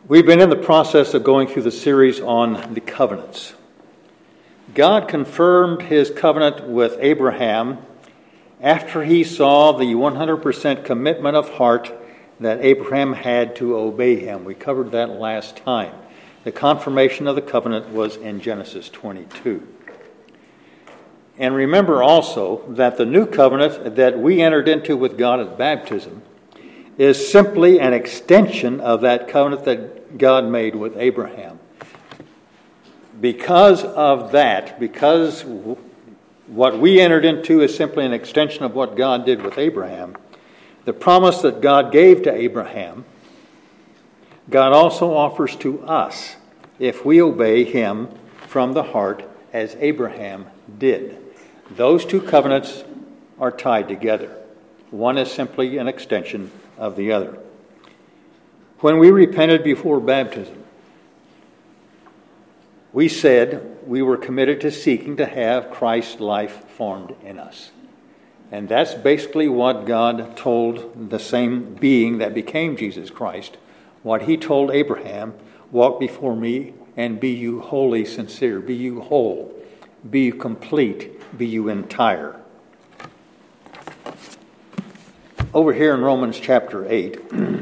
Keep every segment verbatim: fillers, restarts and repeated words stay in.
We've been in the process of going through the series on the covenants. God confirmed his covenant with Abraham after he saw the one hundred percent commitment of heart that Abraham had to obey him. We covered that last time. The confirmation of the covenant was in Genesis twenty-two. And remember also that the new covenant that we entered into with God at baptism is simply an extension of that covenant that God made with Abraham. Because of that, because what we entered into is simply an extension of what God did with Abraham, the promise that God gave to Abraham, God also offers to us if we obey him from the heart as Abraham did. Those two covenants are tied together. One is simply an extension of the other. When we repented before baptism, we said we were committed to seeking to have Christ's life formed in us. And that's basically what God told the same being that became Jesus Christ, what he told Abraham: walk before me and be you wholly sincere, be you whole, be you complete, be you entire. Over here in Romans chapter eight,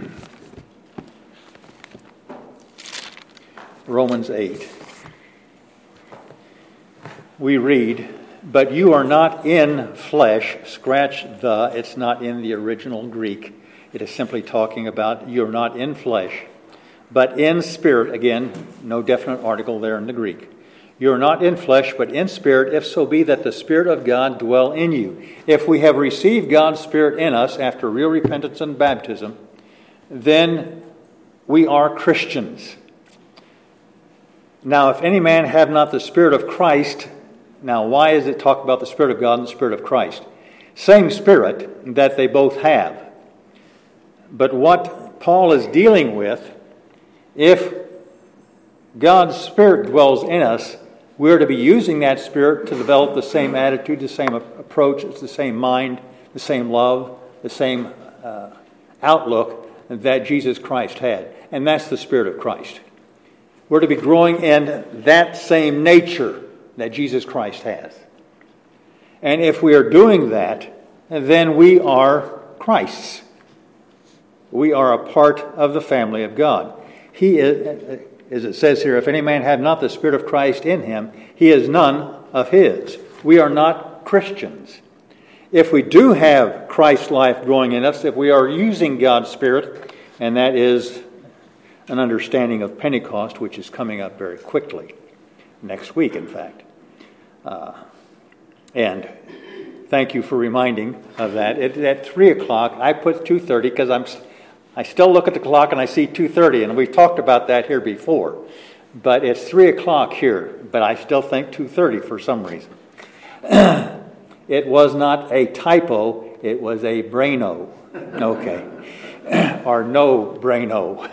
Romans eight, we read, but you are not in flesh, scratch the, it's not in the original Greek. It is simply talking about you're not in flesh, but in spirit. Again, no definite article there in the Greek. You are not in flesh, but in spirit, if so be that the Spirit of God dwell in you. If we have received God's Spirit in us after real repentance and baptism, then we are Christians. Now, if any man have not the Spirit of Christ, now why is it talk about the Spirit of God and the Spirit of Christ? Same Spirit that they both have. But what Paul is dealing with, if God's Spirit dwells in us, we're to be using that Spirit to develop the same attitude, the same approach, the same mind, the same love, the same uh, outlook that Jesus Christ had. And that's the Spirit of Christ. We're to be growing in that same nature that Jesus Christ has. And if we are doing that, then we are Christ's. We are a part of the family of God. He is, as it says here, if any man have not the Spirit of Christ in him, he is none of his. We are not Christians. If we do have Christ's life growing in us, if we are using God's Spirit, and that is an understanding of Pentecost, which is coming up very quickly, next week, in fact. Uh, and thank you for reminding of that. It, at three o'clock, I put two thirty because I'm... I still look at the clock and I see two thirty, and we've talked about that here before. But it's three o'clock here, but I still think two thirty for some reason. It was not a typo, it was a braino. Okay. Or no braino.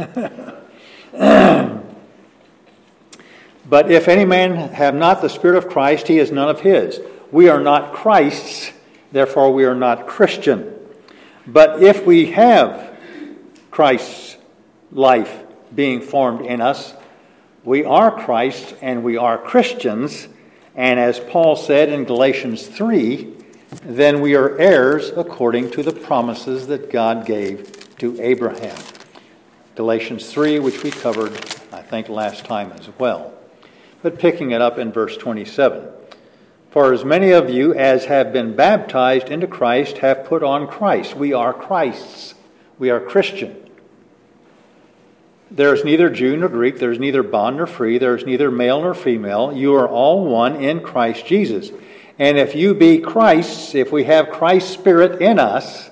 But if any man have not the Spirit of Christ, he is none of his. We are not Christ's, therefore we are not Christian. But if we have Christ's life being formed in us, we are Christ's and we are Christians. And as Paul said in Galatians three, then we are heirs according to the promises that God gave to Abraham. Galatians three, which we covered, I think, last time as well. But picking it up in verse twenty-seven. For as many of you as have been baptized into Christ have put on Christ. We are Christ's. We are Christian. There is neither Jew nor Greek, there is neither bond nor free, there is neither male nor female. You are all one in Christ Jesus. And if you be Christ's, if we have Christ's Spirit in us,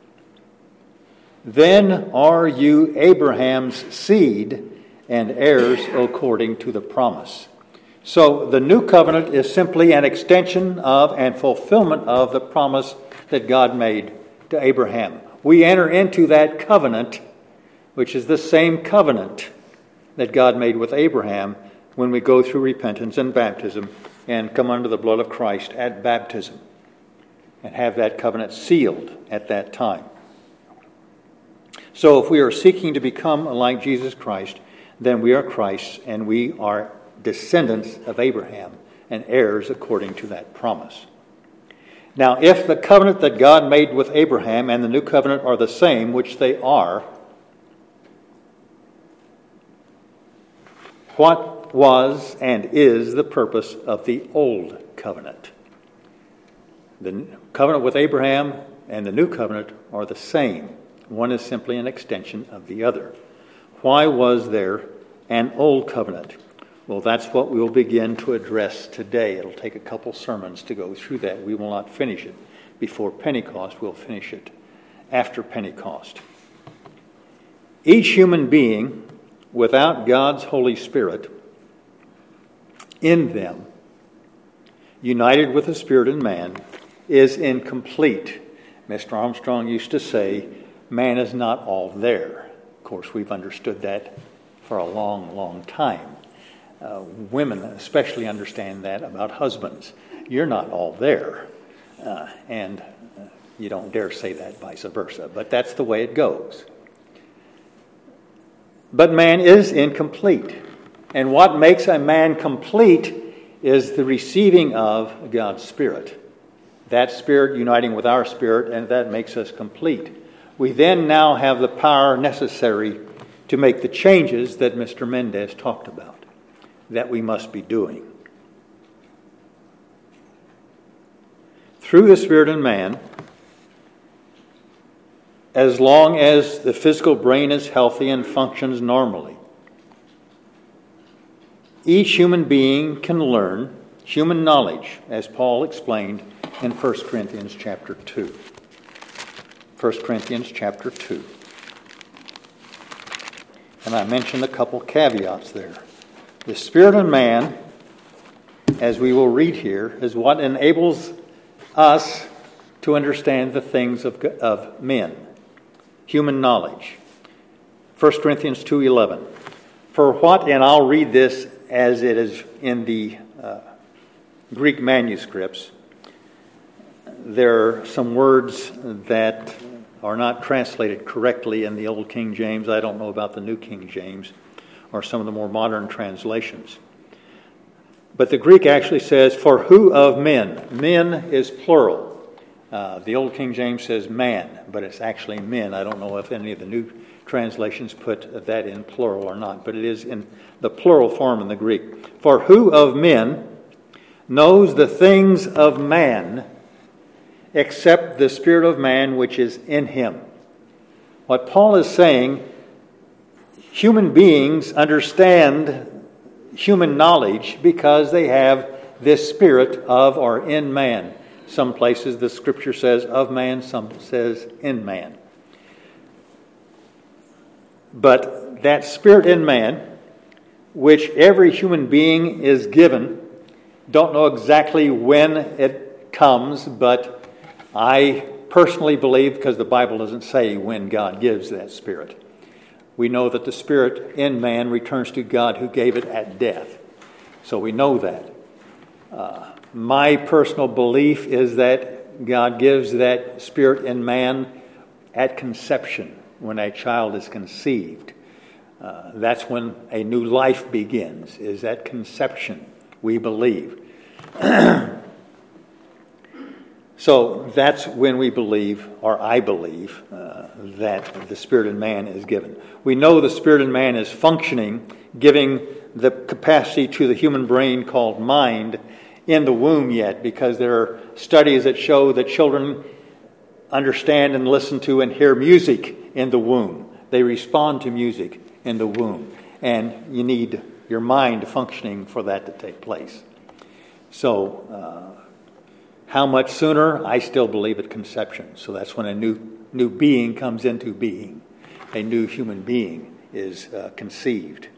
then are you Abraham's seed and heirs according to the promise. So the new covenant is simply an extension of and fulfillment of the promise that God made to Abraham. We enter into that covenant, which is the same covenant that God made with Abraham when we go through repentance and baptism and come under the blood of Christ at baptism and have that covenant sealed at that time. So if we are seeking to become like Jesus Christ, then we are Christ's, and we are descendants of Abraham and heirs according to that promise. Now, if the covenant that God made with Abraham and the new covenant are the same, which they are, what was and is the purpose of the old covenant? The covenant with Abraham and the new covenant are the same. One is simply an extension of the other. Why was there an old covenant? Well, that's what we'll begin to address today. It'll take a couple sermons to go through that. We will not finish it before Pentecost. We'll finish it after Pentecost. Each human being, without God's Holy Spirit in them, united with the Spirit in man, is incomplete. Mister Armstrong used to say, man is not all there. Of course, we've understood that for a long, long time. Uh, women especially understand that about husbands. You're not all there. Uh, and uh, you don't dare say that vice versa. But that's the way it goes. But man is incomplete. And what makes a man complete is the receiving of God's Spirit. That Spirit uniting with our spirit, and that makes us complete. We then now have the power necessary to make the changes that Mister Mendez talked about, that we must be doing. Through the Spirit in man, as long as the physical brain is healthy and functions normally, each human being can learn human knowledge, as Paul explained in First Corinthians chapter two. First Corinthians chapter two. And I mentioned a couple caveats there. The Spirit in man, as we will read here, is what enables us to understand the things of, of men, human knowledge. First Corinthians two eleven. For what, and I'll read this as it is in the uh, Greek manuscripts, there are some words that are not translated correctly in the Old King James. I don't know about the New King James or some of the more modern translations. But the Greek actually says, for who of men? Men is plural. Uh, the Old King James says man, but it's actually men. I don't know if any of the new translations put that in plural or not, but it is in the plural form in the Greek. For who of men knows the things of man except the spirit of man which is in him? What Paul is saying, human beings understand human knowledge because they have this spirit of or in man. Some places the scripture says of man, some says in man. But that spirit in man, which every human being is given, don't know exactly when it comes, but I personally believe, because the Bible doesn't say when God gives that spirit, we know that the spirit in man returns to God who gave it at death. So we know that. Uh, my personal belief is that God gives that spirit in man at conception, when a child is conceived. Uh, that's when a new life begins, is at conception, we believe. So that's when we believe, or I believe, uh, that the spirit in man is given. We know the spirit in man is functioning, giving the capacity to the human brain called mind in the womb yet, because there are studies that show that children understand and listen to and hear music in the womb. They respond to music in the womb. And you need your mind functioning for that to take place. So, uh, how much sooner? I still believe at conception. So that's when a new new being comes into being. A new human being is uh, conceived.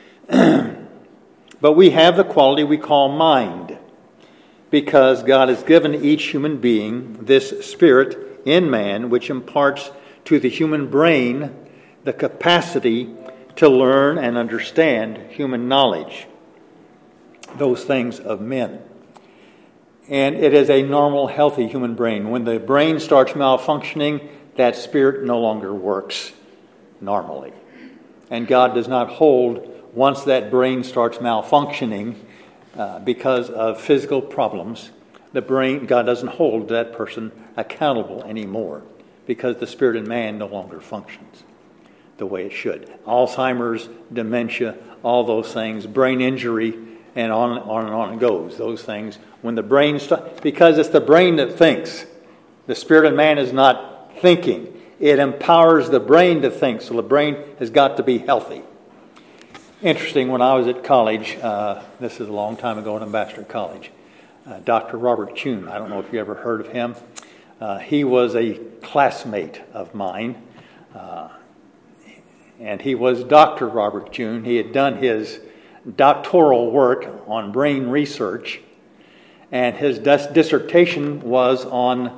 But we have the quality we call mind, because God has given each human being this spirit in man, which imparts to the human brain the capacity to learn and understand human knowledge, those things of men. And it is a normal, healthy human brain. When the brain starts malfunctioning, that spirit no longer works normally. And God does not hold once that brain starts malfunctioning uh, because of physical problems, the brain, God doesn't hold that person accountable anymore because the spirit in man no longer functions the way it should. Alzheimer's, dementia, all those things, brain injury, and on, on and on it goes. Those things, when the brain, st- because it's the brain that thinks. The spirit in man is not thinking. It empowers the brain to think, so the brain has got to be healthy. Interesting, when I was at college, uh, this is a long time ago at Ambassador College, uh, Doctor Robert Kuhn, I don't know if you ever heard of him. Uh, he was a classmate of mine, uh, and he was Doctor Robert Kuhn. He had done his doctoral work on brain research, and his dis- dissertation was on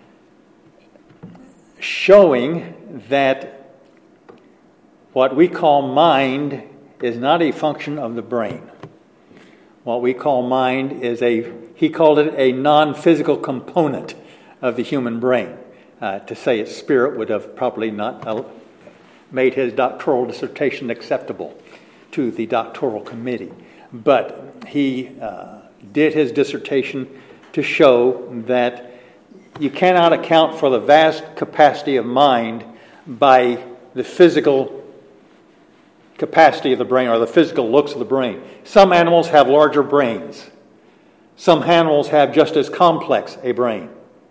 showing that what we call mind is not a function of the brain. What we call mind is a, he called it a non-physical component of the human brain. Uh, to say it's spirit would have probably not uh, made his doctoral dissertation acceptable to the doctoral committee. But he uh, did his dissertation to show that you cannot account for the vast capacity of mind by the physical capacity of the brain or the physical looks of the brain. Some animals have larger brains. Some animals have just as complex a brain.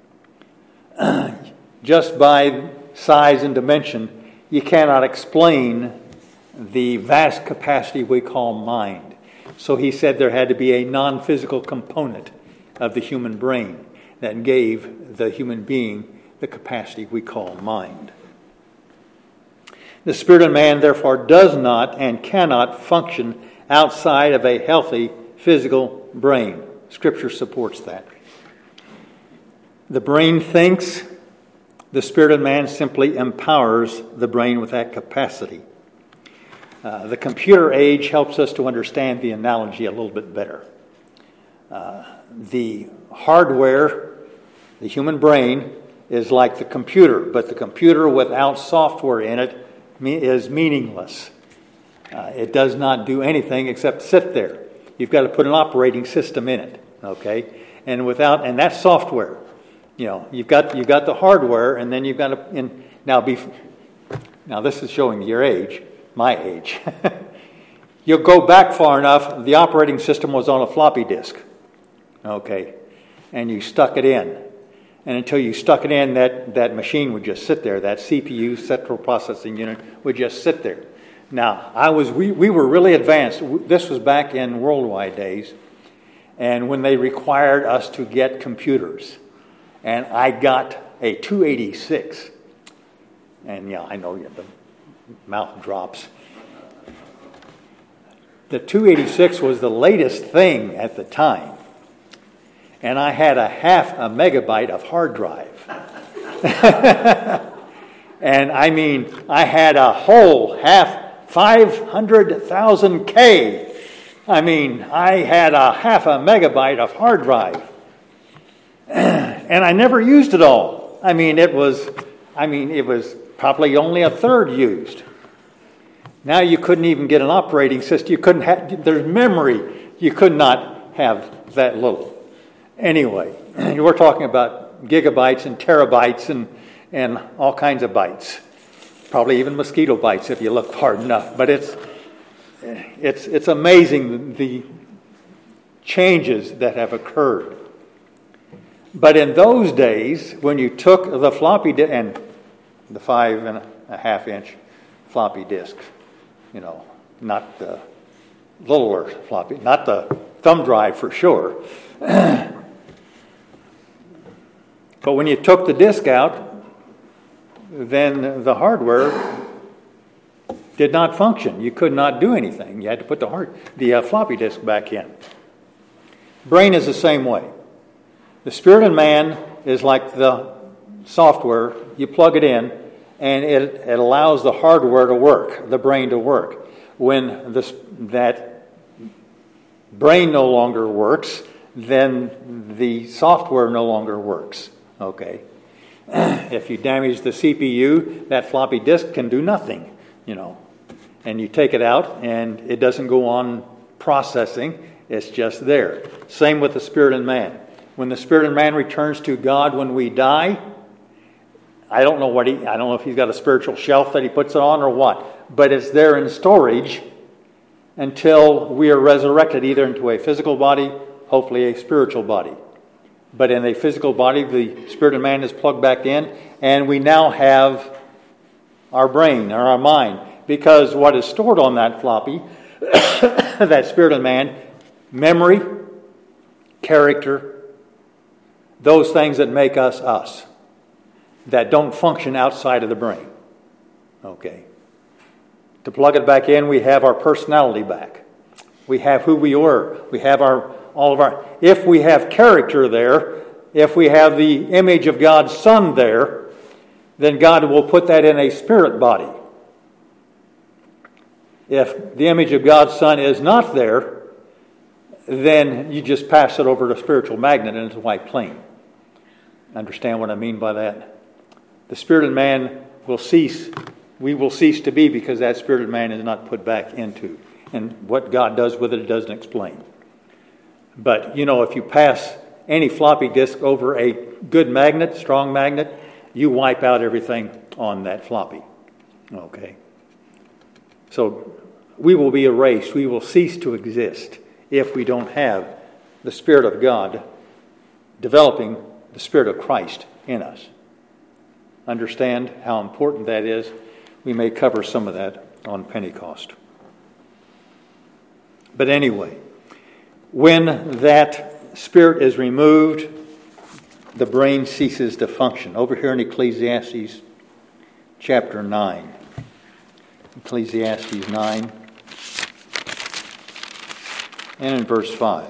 Just by size and dimension, you cannot explain the vast capacity we call mind. So he said there had to be a non-physical component of the human brain that gave the human being the capacity we call mind. The spirit of man, therefore, does not and cannot function outside of a healthy physical brain. Scripture supports that. The brain thinks. The spirit of man simply empowers the brain with that capacity. Uh, the computer age helps us to understand the analogy a little bit better. Uh, the hardware, the human brain, is like the computer, but the computer without software in it is meaningless. Uh, it does not do anything except sit there. You've got to put an operating system in it, okay? And without, and that's software. You know, you've got you've got the hardware, and then you've got to. In, now, be, now this is showing your age, my age. You'll go back far enough. The operating system was on a floppy disk, okay, and you stuck it in, and until you stuck it in, that that machine would just sit there. That C P U, central processing unit, would just sit there. Now, I was we we were really advanced. This was back in worldwide days, and when they required us to get computers. And I got a two eighty-six. And yeah, I know the mouth drops. The two eighty-six was the latest thing at the time. And I had a half a megabyte of hard drive. And I mean, I had a whole half, five hundred thousand K. I mean, I had a half a megabyte of hard drive. And I never used it all. I mean, it was, I mean, it was probably only a third used. Now you couldn't even get an operating system. You couldn't have, there's memory. You could not have that little. Anyway, we're talking about gigabytes and terabytes and, and all kinds of bytes. Probably even mosquito bites if you look hard enough. But it's, it's, it's amazing the changes that have occurred. But in those days, when you took the floppy disk and the five and a half inch floppy disks, you know, not the littler floppy, not the thumb drive for sure. But when you took the disk out, then the hardware did not function. You could not do anything. You had to put the hard, the uh, floppy disk back in. Brain is the same way. The spirit in man is like the software. You plug it in, and it, it allows the hardware to work, the brain to work. When this, that brain no longer works, then the software no longer works. Okay. If you damage the C P U, that floppy disk can do nothing, you know. And you take it out, and it doesn't go on processing. It's just there. Same with the spirit in man. When the spirit in man returns to God when we die, I don't know what he, I don't know if he's got a spiritual shelf that he puts it on or what, but it's there in storage until we are resurrected either into a physical body, hopefully a spiritual body. But in a physical body, the spirit of man is plugged back in, and we now have our brain or our mind. Because what is stored on that floppy, that spirit of man, memory, character, those things that make us us, that don't function outside of the brain. Okay. To plug it back in, we have our personality back. We have who we were. We have our all of our. If we have character there, if we have the image of God's Son there, then God will put that in a spirit body. If the image of God's Son is not there, then you just pass it over to a spiritual magnet and it's a white plane. Understand what I mean by that? The spirit in man will cease. We will cease to be because that spirit of man is not put back into. And what God does with it, it doesn't explain. But, you know, if you pass any floppy disk over a good magnet, strong magnet, you wipe out everything on that floppy. Okay. So we will be erased. We will cease to exist if we don't have the Spirit of God developing the Spirit of Christ in us. Understand how important that is. We may cover some of that on Pentecost. But anyway, when that spirit is removed, the brain ceases to function. Over here in Ecclesiastes chapter nine. Ecclesiastes nine and in verse five.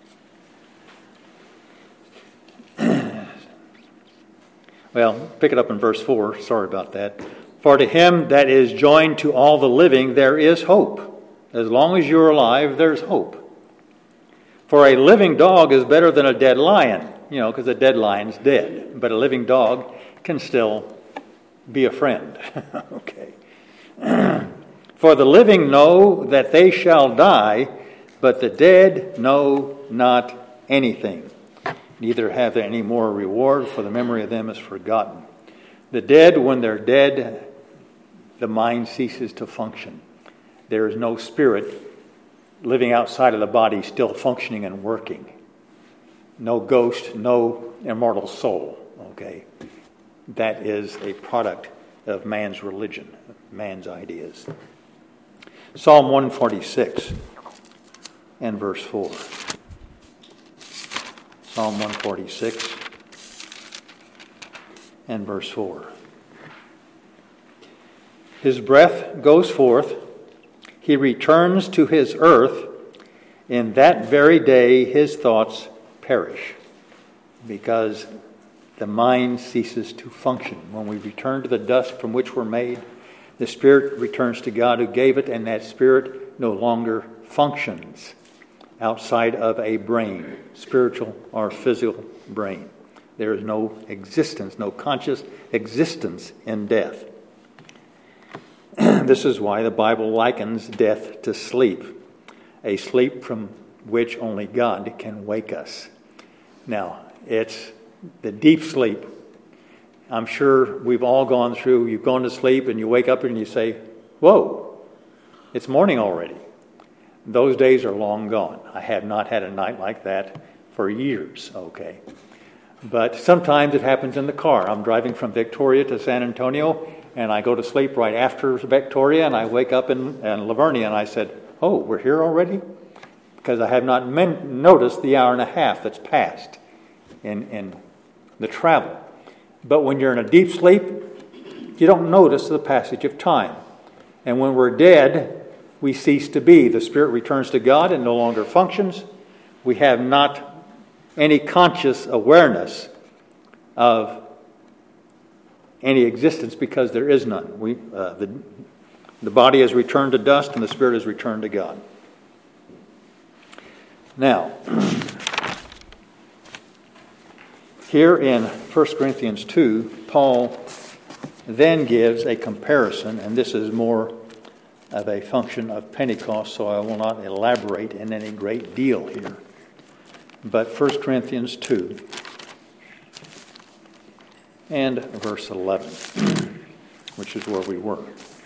Well, pick it up in verse four. Sorry about that. For to him that is joined to all the living, there is hope. As long as you're alive, there's hope. For a living dog is better than a dead lion. You know, because a dead lion's dead. But a living dog can still be a friend. Okay. For the living know that they shall die, but the dead know not anything. Neither have they any more reward, for the memory of them is forgotten. The dead, when they're dead, the mind ceases to function. There is no spirit living outside of the body still functioning and working. No ghost, no immortal soul. Okay, that is a product of man's religion, man's ideas. Psalm one forty-six and verse four. Psalm one forty-six and verse four. His breath goes forth, he returns to his earth, in that very day his thoughts perish, because the mind ceases to function. When we return to the dust from which we're made, the spirit returns to God who gave it, and that spirit no longer functions outside of a brain, spiritual or physical brain. There is no existence, no conscious existence in death. This is why the Bible likens death to sleep, a sleep from which only God can wake us. Now, it's the deep sleep. I'm sure we've all gone through, you've gone to sleep and you wake up and you say, whoa, it's morning already. Those days are long gone. I have not had a night like that for years, okay. But sometimes it happens in the car. I'm driving from Victoria to San Antonio, and I go to sleep right after Victoria, and I wake up in, in Lavernia, and I said, oh, we're here already? Because I have not men- noticed the hour and a half that's passed in, in the travel. But when you're in a deep sleep, you don't notice the passage of time. And when we're dead, we cease to be. The spirit returns to God and no longer functions. We have not any conscious awareness of any existence because there is none. We, uh, the, the body has returned to dust and the spirit has returned to God. Now, here in First Corinthians two, Paul then gives a comparison, and this is more of a function of Pentecost, so I will not elaborate in any great deal here. But First Corinthians two and verse eleven, which is where we were.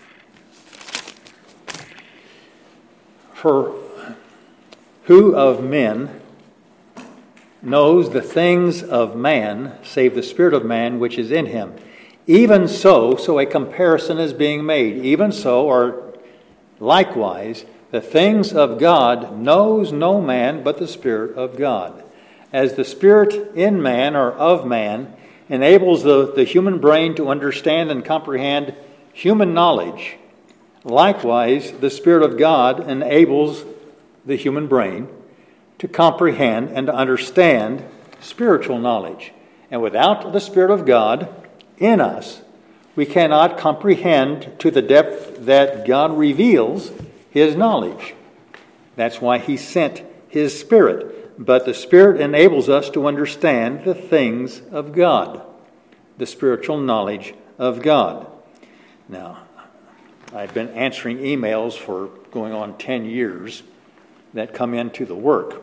For who of men knows the things of man, save the spirit of man which is in him? Even so, so a comparison is being made. Even so, or likewise, the things of God knows no man but the Spirit of God. As the Spirit in man, or of man, enables the, the human brain to understand and comprehend human knowledge, likewise, the Spirit of God enables the human brain to comprehend and to understand spiritual knowledge. And without the Spirit of God in us, we cannot comprehend to the depth that God reveals His knowledge. That's why He sent His Spirit. But the Spirit enables us to understand the things of God, the spiritual knowledge of God. Now, I've been answering emails for going on ten years that come into the work.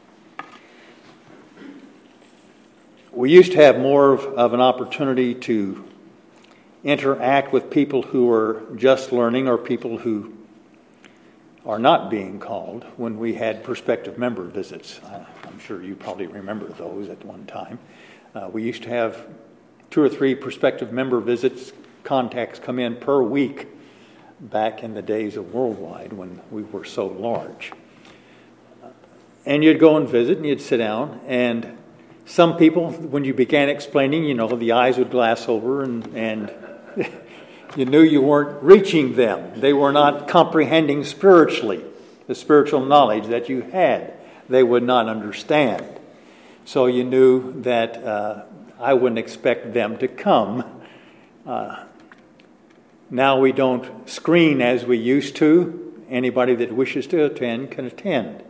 We used to have more of, of an opportunity to interact with people who are just learning or people who are not being called when we had prospective member visits. I, I'm sure you probably remember those at one time. Uh, we used to have two or three prospective member visits, contacts come in per week back in the days of Worldwide when we were so large. And you'd go and visit and you'd sit down, and some people, when you began explaining, you know, the eyes would glass over and, and you knew you weren't reaching them. They were not comprehending spiritually the spiritual knowledge that you had. They would not understand. So you knew that uh, I wouldn't expect them to come. Uh, now we don't screen as we used to. Anybody that wishes to attend can attend.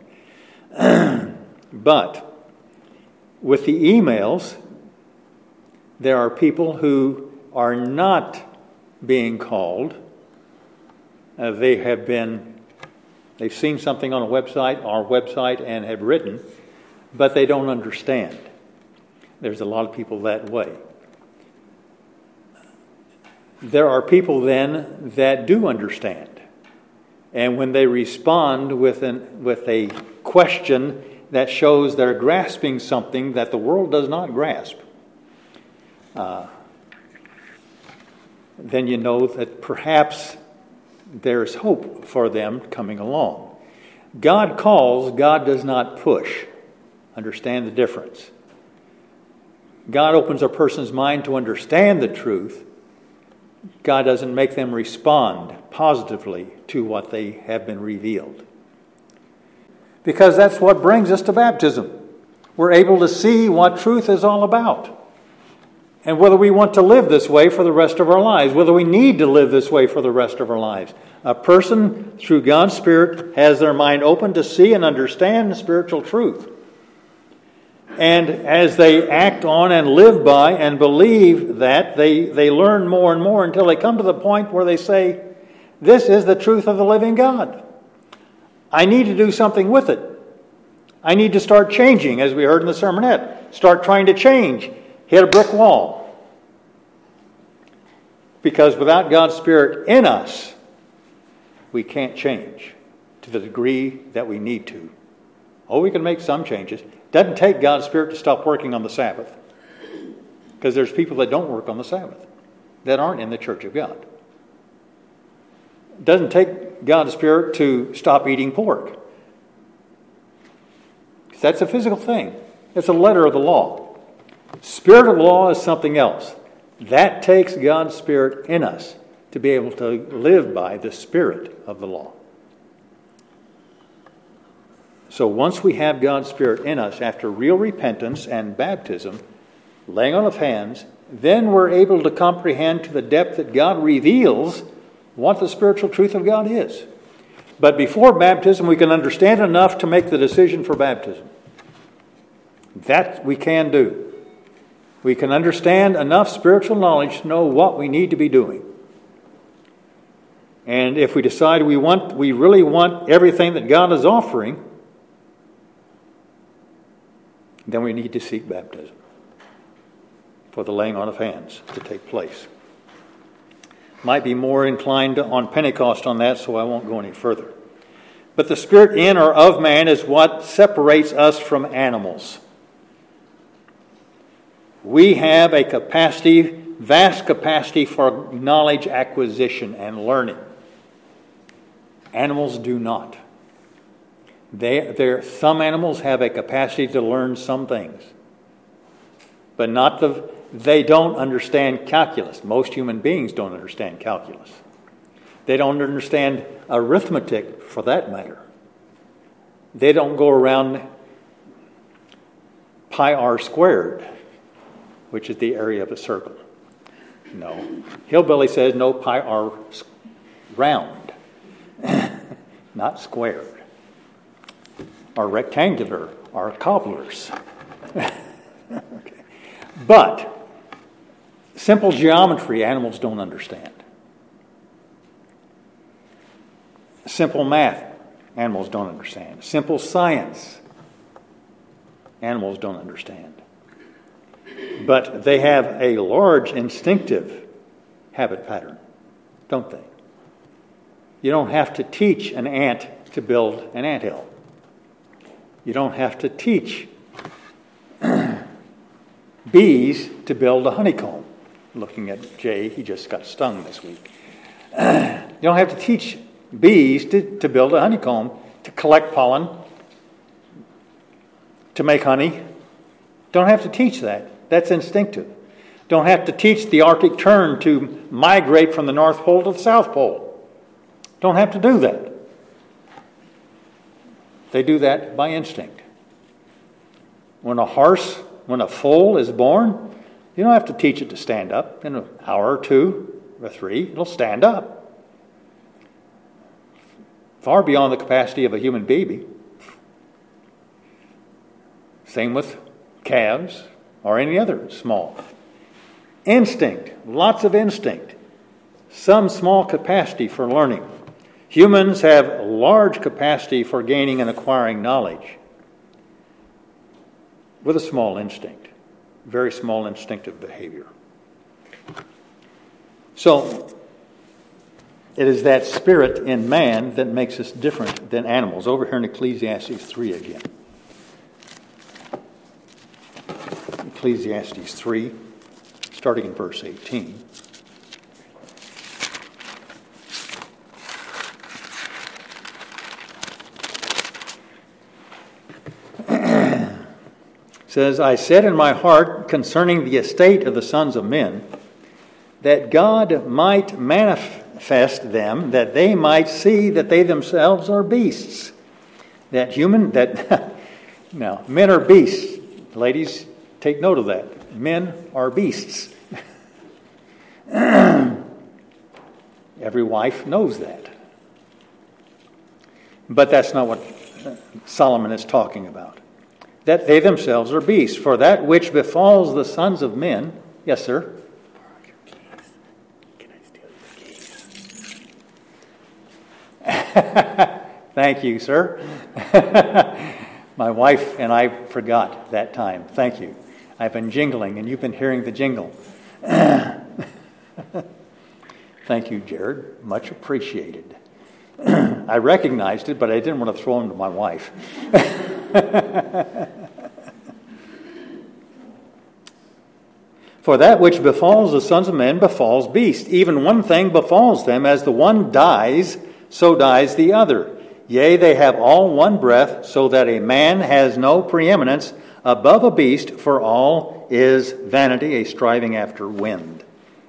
But with the emails, there are people who are not being called. Uh, they have been, they've seen something on a website, our website, and have written, but they don't understand. There's a lot of people that way. There are people then that do understand. And when they respond with an, with a question that shows they're grasping something that the world does not grasp, uh, then you know that perhaps there's hope for them coming along. God calls, God does not push. Understand the difference. God opens a person's mind to understand the truth. God doesn't make them respond positively to what they have been revealed. Because that's what brings us to baptism. We're able to see what truth is all about. And whether we want to live this way for the rest of our lives, whether we need to live this way for the rest of our lives. A person, through God's Spirit, has their mind open to see and understand spiritual truth. And as they act on and live by and believe that, they, they learn more and more until they come to the point where they say, this is the truth of the living God. I need to do something with it. I need to start changing, as we heard in the sermonette. Start trying to change. Hit a brick wall. Because without God's Spirit in us, we can't change to the degree that we need to. Oh, we can make some changes. It doesn't take God's Spirit to stop working on the Sabbath. Because there's people that don't work on the Sabbath, that aren't in the church of God. It doesn't take God's Spirit to stop eating pork. That's a physical thing. It's a letter of the law. Spirit of the law is something else. That takes God's Spirit in us to be able to live by the Spirit of the law. So once we have God's Spirit in us after real repentance and baptism, laying on of hands, then we're able to comprehend to the depth that God reveals what the spiritual truth of God is. But before baptism, we can understand enough to make the decision for baptism. That we can do. We can understand enough spiritual knowledge to know what we need to be doing. And if we decide we want, we really want everything that God is offering, then we need to seek baptism for the laying on of hands to take place. Might be more inclined on Pentecost on that, so I won't go any further. But the Spirit in or of man is what separates us from animals. We have a capacity, vast capacity for knowledge acquisition and learning. Animals do not. They, they're, some animals have a capacity to learn some things, but not the. They don't understand calculus. Most human beings don't understand calculus. They don't understand arithmetic, for that matter. They don't go around pi r squared, which is the area of a circle. No. Hillbilly says no pi r round, not squared. Or rectangular, or cobblers. Okay. But simple geometry, animals don't understand. Simple math, animals don't understand. Simple science, animals don't understand. But they have a large instinctive habit pattern, don't they? You don't have to teach an ant to build an anthill. You don't have to teach bees to build a honeycomb. Looking at Jay, he just got stung this week. You don't have to teach bees to, to build a honeycomb, to collect pollen, to make honey. Don't have to teach that. That's instinctive. Don't have to teach the Arctic tern to migrate from the North Pole to the South Pole. Don't have to do that. They do that by instinct. When a horse, when a foal is born, you don't have to teach it to stand up. In an hour or two or three, it'll stand up. Far beyond the capacity of a human baby. Same with calves or any other small. Instinct, lots of instinct. Some small capacity for learning. Humans have large capacity for gaining and acquiring knowledge with a small instinct, very small instinctive behavior. So, it is that spirit in man that makes us different than animals. Over here in Ecclesiastes three again. Ecclesiastes three, starting in verse eighteen. Says, I said in my heart concerning the estate of the sons of men, that God might manifest them, that they might see that they themselves are beasts. That human, that, now, men are beasts. Ladies, take note of that. Men are beasts. Every wife knows that. But that's not what Solomon is talking about. That they themselves are beasts. For that which befalls the sons of men... Yes, sir? Can I steal your keys? Thank you, sir. My wife and I forgot that time. Thank you. I've been jingling, and you've been hearing the jingle. Thank you, Jared. Much appreciated. I recognized it, but I didn't want to throw them to my wife. For that which befalls the sons of men befalls beasts. Even one thing befalls them, as the one dies, so dies the other. Yea, they have all one breath, so that a man has no preeminence above a beast, for all is vanity, a striving after wind.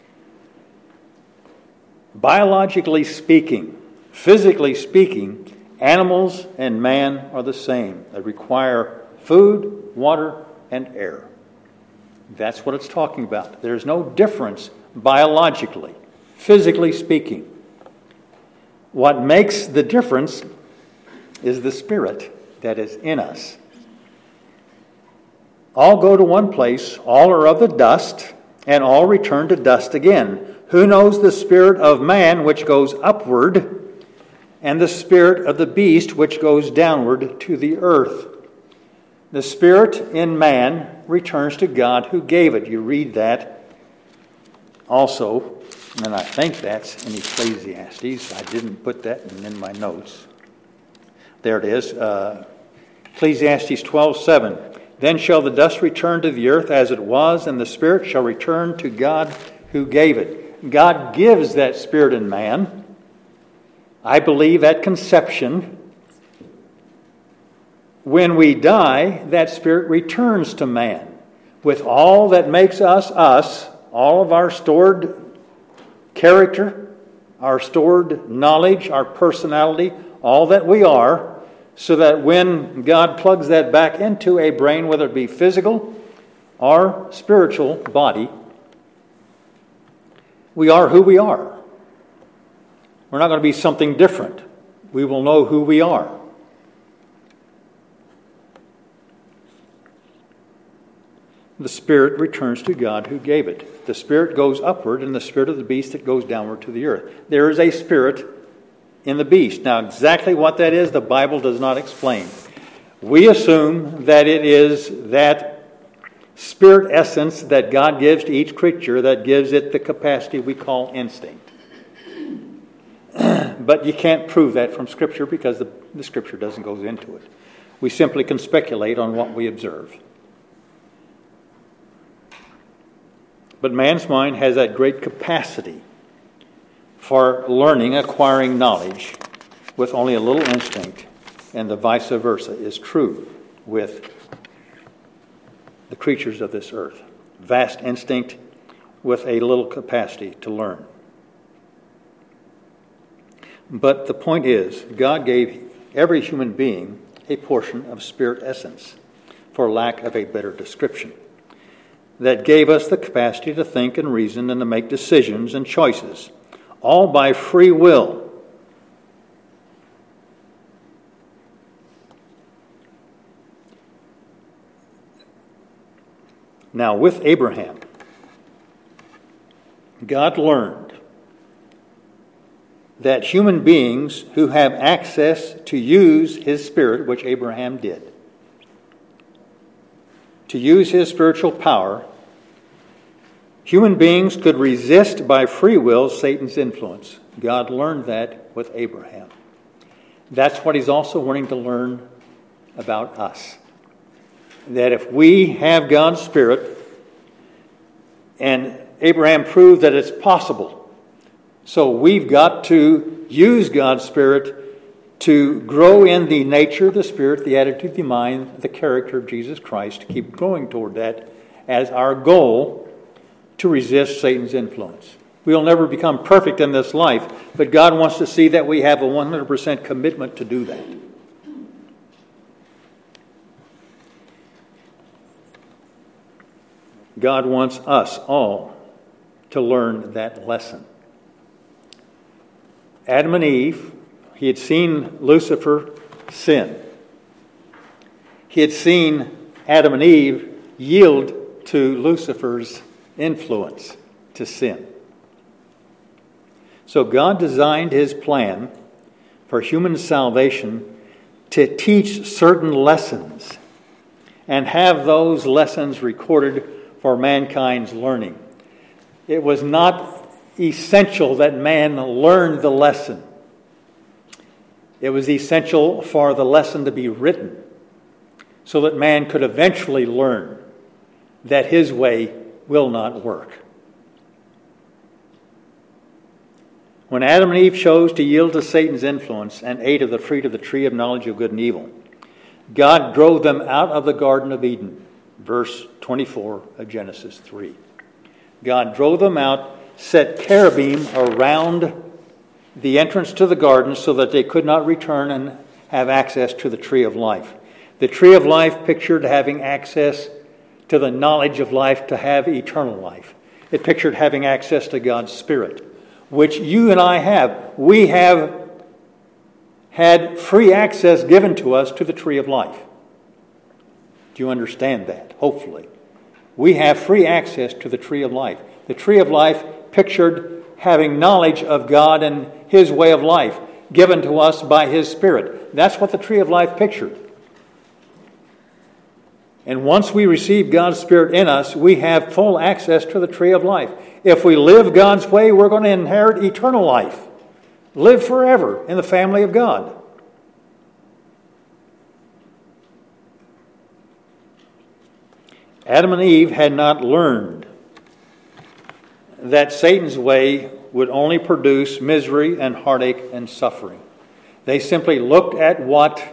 Biologically speaking, physically speaking, animals and man are the same. They require food, water, and air. That's what it's talking about. There's no difference biologically, physically speaking. What makes the difference is the spirit that is in us. All go to one place, all are of the dust, and all return to dust again. Who knows the spirit of man which goes upward, and the spirit of the beast which goes downward to the earth? The spirit in man returns to God who gave it. You read that also, and I think that's in Ecclesiastes. I didn't put that in my notes. There it is. Uh, Ecclesiastes twelve seven. Then shall the dust return to the earth as it was, and the spirit shall return to God who gave it. God gives that spirit in man. I believe at conception. When we die, that spirit returns to man with all that makes us us, all of our stored character, our stored knowledge, our personality, all that we are, so that when God plugs that back into a brain, whether it be physical or spiritual body, we are who we are. We're not going to be something different. We will know who we are. The spirit returns to God who gave it. The spirit goes upward, and the spirit of the beast that goes downward to the earth. There is a spirit in the beast. Now, exactly what that is, the Bible does not explain. We assume that it is that spirit essence that God gives to each creature that gives it the capacity we call instinct. But you can't prove that from Scripture because the, the Scripture doesn't go into it. We simply can speculate on what we observe. But man's mind has that great capacity for learning, acquiring knowledge with only a little instinct, and the vice versa is true with the creatures of this earth. Vast instinct with a little capacity to learn. But the point is, God gave every human being a portion of spirit essence, for lack of a better description, that gave us the capacity to think and reason and to make decisions and choices, all by free will. Now, with Abraham, God learned that human beings who have access to use his spirit, which Abraham did, to use his spiritual power, human beings could resist by free will Satan's influence. God learned that with Abraham. That's what he's also wanting to learn about us. That if we have God's Spirit, and Abraham proved that it's possible, so we've got to use God's Spirit to grow in the nature of the Spirit, the attitude, the mind, the character of Jesus Christ, to keep growing toward that as our goal to resist Satan's influence. We'll never become perfect in this life, but God wants to see that we have a one hundred percent commitment to do that. God wants us all to learn that lesson. Adam and Eve, he had seen Lucifer sin. He had seen Adam and Eve yield to Lucifer's influence to sin. So God designed his plan for human salvation to teach certain lessons and have those lessons recorded for mankind's learning. It was not essential that man learn the lesson. It was essential for the lesson to be written so that man could eventually learn that his way will not work. When Adam and Eve chose to yield to Satan's influence and ate of the fruit of the tree of knowledge of good and evil, God drove them out of the Garden of Eden. Verse twenty-four of Genesis three. God drove them out, set cherubim around the entrance to the garden so that they could not return and have access to the tree of life. The tree of life pictured having access to the knowledge of life, to have eternal life. It pictured having access to God's Spirit, which you and I have. We have had free access given to us to the tree of life. Do you understand that? Hopefully. we have free access to the tree of life. The tree of life pictured having knowledge of God and His way of life given to us by His Spirit. That's what the tree of life pictured. And once we receive God's Spirit in us, we have full access to the tree of life. If we live God's way, we're going to inherit eternal life. Live forever in the family of God. Adam and Eve had not learned that Satan's way would only produce misery and heartache and suffering. They simply looked at what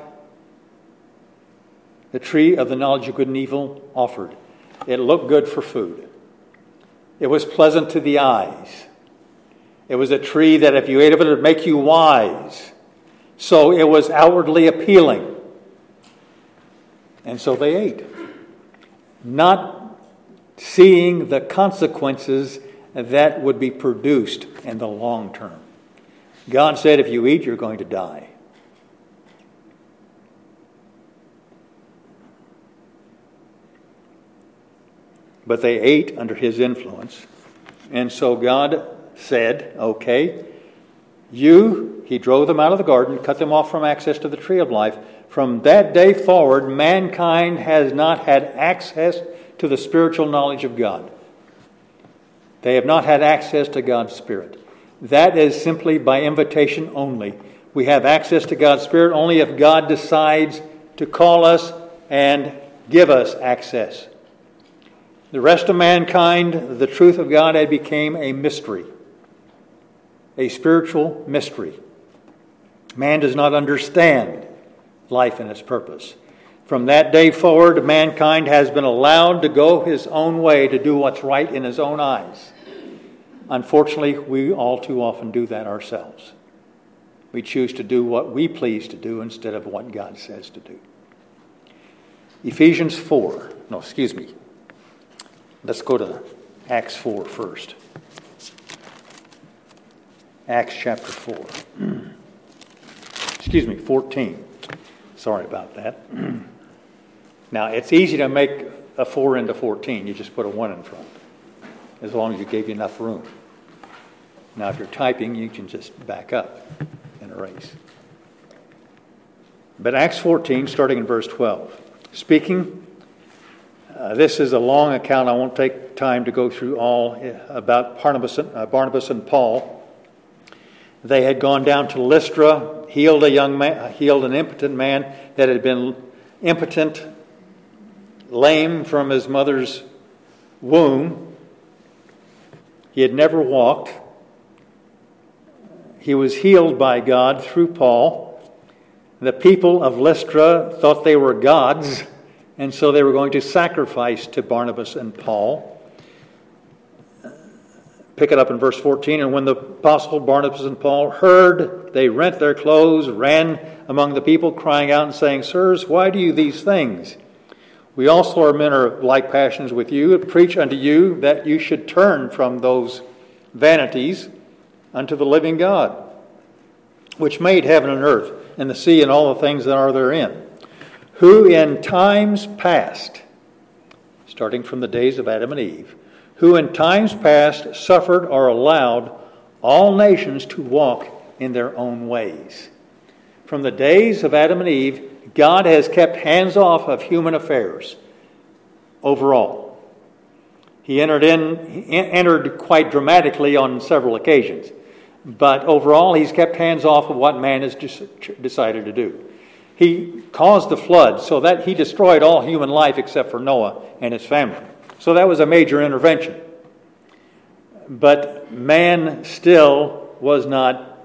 the tree of the knowledge of good and evil offered. It looked good for food. It was pleasant to the eyes. It was a tree that if you ate of it, it would make you wise. So it was outwardly appealing. And so they ate, not seeing the consequences that would be produced in the long term. God said, if you eat, you're going to die. But they ate under His influence. And so God said, okay, you, He drove them out of the garden, cut them off from access to the tree of life. From that day forward, mankind has not had access to the spiritual knowledge of God. They have not had access to God's Spirit. That is simply by invitation only. We have access to God's Spirit only if God decides to call us and give us access. The rest of mankind, the truth of God had become a mystery, a spiritual mystery. Man does not understand life and its purpose. From that day forward, mankind has been allowed to go his own way to do what's right in his own eyes. Unfortunately, we all too often do that ourselves. We choose to do what we please to do instead of what God says to do. Ephesians four. No, excuse me. Let's go to Acts four first. Acts chapter four. Excuse me, fourteen. Sorry about that. Now, it's easy to make a four into fourteen. You just put a one in front, as long as you gave you enough room. Now, if you're typing, you can just back up and erase. But Acts fourteen, starting in verse twelve. Speaking, uh, this is a long account. I won't take time to go through all about Barnabas and, uh, Barnabas and Paul. They had gone down to Lystra, healed a young man, healed an impotent man that had been impotent, lame from his mother's womb. He had never walked. He was healed by God through Paul. The people of Lystra thought they were gods, and so they were going to sacrifice to Barnabas and Paul. Pick it up in verse fourteen. And when the apostle Barnabas and Paul heard, they rent their clothes, ran among the people, crying out and saying, Sirs, why do you these things? We also are men of like passions with you, and preach unto you that you should turn from those vanities unto the living God, which made heaven and earth, and the sea and all the things that are therein, who in times past, starting from the days of Adam and Eve, who in times past suffered or allowed all nations to walk in their own ways. From the days of Adam and Eve, God has kept hands off of human affairs overall. He entered in, he entered quite dramatically on several occasions, but overall he's kept hands off of what man has decided to do. He caused the flood so that he destroyed all human life except for Noah and his family. So that was a major intervention. But man still was not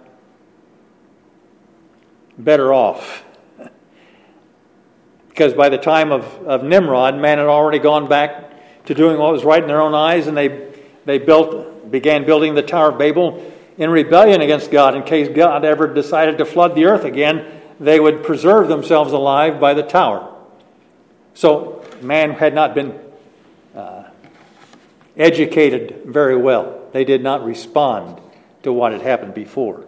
better off. Because by the time of, of Nimrod, man had already gone back to doing what was right in their own eyes, and they they built began building the Tower of Babel in rebellion against God. In case God ever decided to flood the earth again, they would preserve themselves alive by the tower. So man had not been uh, educated very well. They did not respond to what had happened before.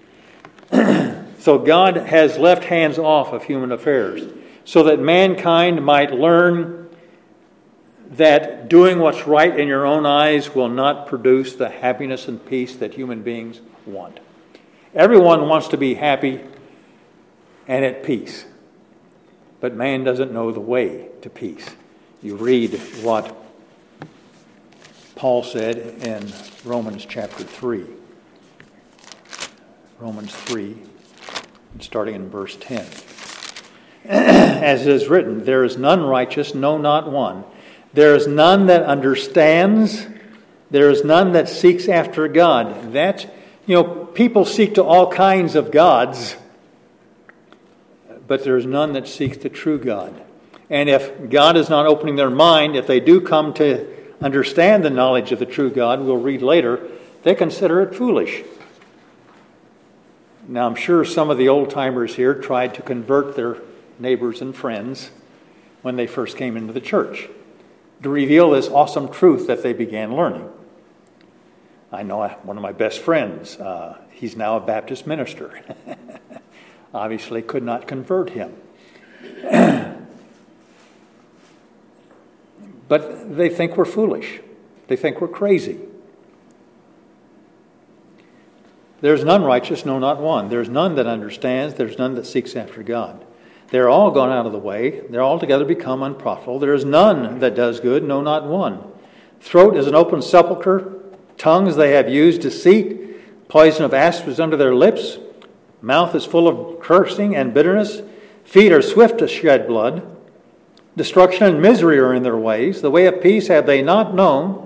So God has left hands off of human affairs so that mankind might learn that doing what's right in your own eyes will not produce the happiness and peace that human beings want. Everyone wants to be happy and at peace, but man doesn't know the way to peace. You read what Paul said in Romans chapter three. Romans three, starting in verse ten. As it is written, there is none righteous, no, not one. There is none that understands. There is none that seeks after God. That's, you know, people seek to all kinds of gods, but there is none that seeks the true God. And if God is not opening their mind, if they do come to understand the knowledge of the true God, we'll read later, they consider it foolish. Now, I'm sure some of the old-timers here tried to convert their neighbors and friends when they first came into the church to reveal this awesome truth that they began learning. I know one of my best friends, uh, he's now a Baptist minister. Obviously could not convert him. But they think we're foolish. They think we're crazy. There's none righteous, no, not one. There's none that understands. There's none that seeks after God. They're all gone out of the way. They're altogether become unprofitable. There is none that does good, no, not one. Throat is an open sepulchre. Tongues they have used deceit. Poison of asps is under their lips. Mouth is full of cursing and bitterness. Feet are swift to shed blood. Destruction and misery are in their ways. The way of peace have they not known.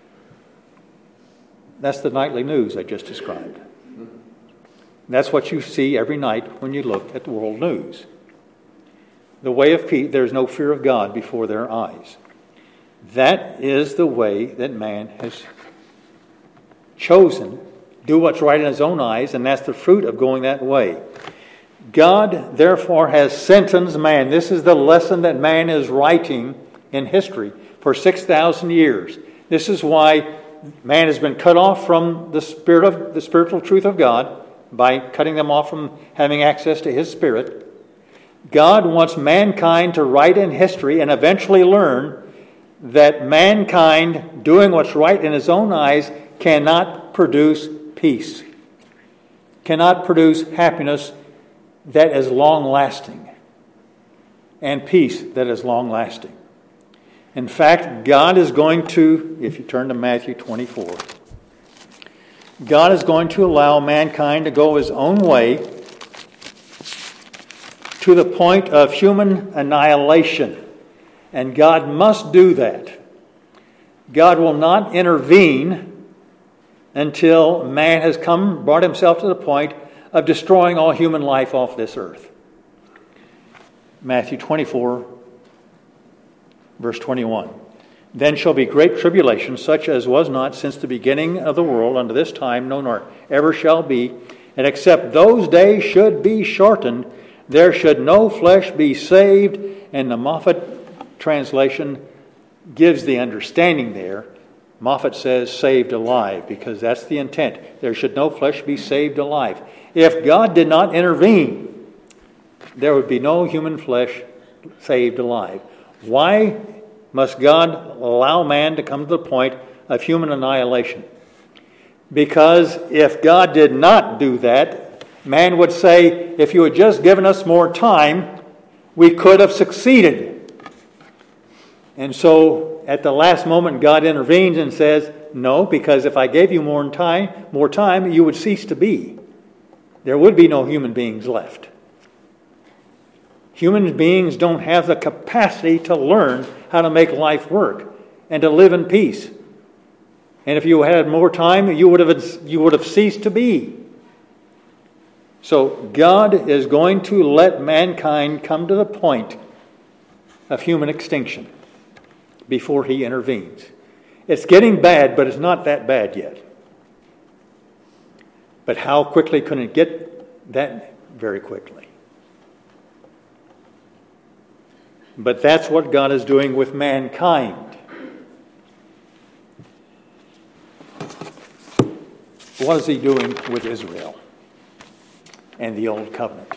That's the nightly news I just described. That's what you see every night when you look at the world news. The way of peace, there's no fear of God before their eyes. That is the way that man has chosen. Do what's right in his own eyes, and that's the fruit of going that way. God, therefore, has sentenced man. This is the lesson that man is writing in history for six thousand years. This is why man has been cut off from the spirit of the spiritual truth of God by cutting them off from having access to his spirit. God wants mankind to write in history and eventually learn that mankind, doing what's right in his own eyes, cannot produce peace, cannot produce happiness that is long-lasting, and peace that is long-lasting. In fact, God is going to, if you turn to Matthew twenty-four, God is going to allow mankind to go his own way to the point of human annihilation. And God must do that. God will not intervene until man has come, brought himself to the point of destroying all human life off this earth. Matthew twenty-four, verse twenty-one. Then shall be great tribulation, such as was not since the beginning of the world unto this time, no nor ever shall be. And except those days should be shortened, there should no flesh be saved. And the Moffat translation gives the understanding there. Moffat says saved alive, because that's the intent. There should no flesh be saved alive. If God did not intervene, there would be no human flesh saved alive. Why must God allow man to come to the point of human annihilation? Because if God did not do that, man would say, if you had just given us more time, we could have succeeded. And so at the last moment, God intervenes and says, no, because if I gave you more time, more time, you would cease to be. There would be no human beings left. Human beings don't have the capacity to learn how to make life work and to live in peace. And if you had more time, you would have, you would have ceased to be. So God is going to let mankind come to the point of human extinction before he intervenes. It's getting bad, but it's not that bad yet. But how quickly can it get that? Very quickly. But that's what God is doing with mankind. What is he doing with Israel and the Old Covenant?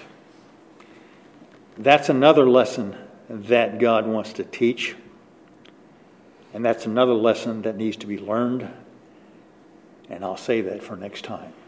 That's another lesson that God wants to teach. And that's another lesson that needs to be learned. And I'll say that for next time.